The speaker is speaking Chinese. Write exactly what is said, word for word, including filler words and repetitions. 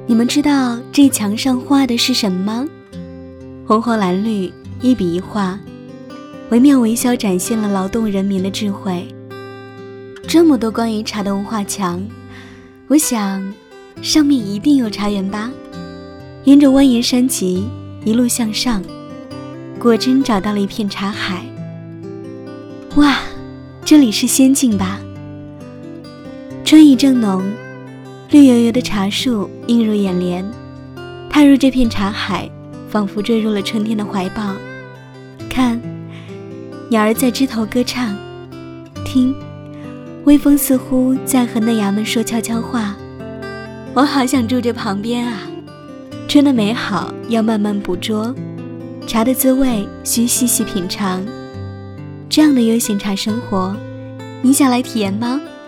你们知道这墙上画的是什么吗？红黄蓝绿，一笔一画，惟妙惟肖展现了劳动人民的智慧。这么多关于茶的文化墙，我想上面一定有茶园吧。沿着蜿蜒山脊一路向上，果真找到了一片茶海。哇，这里是仙境吧？春意正浓，绿油油的茶树映入眼帘，踏入这片茶海，仿佛坠入了春天的怀抱。看，鸟儿在枝头歌唱，听，微风似乎在和嫩芽们说悄悄话。我好想住这旁边啊！春的美好要慢慢捕捉，茶的滋味需细细品尝。这样的悠闲茶生活，你想来体验吗？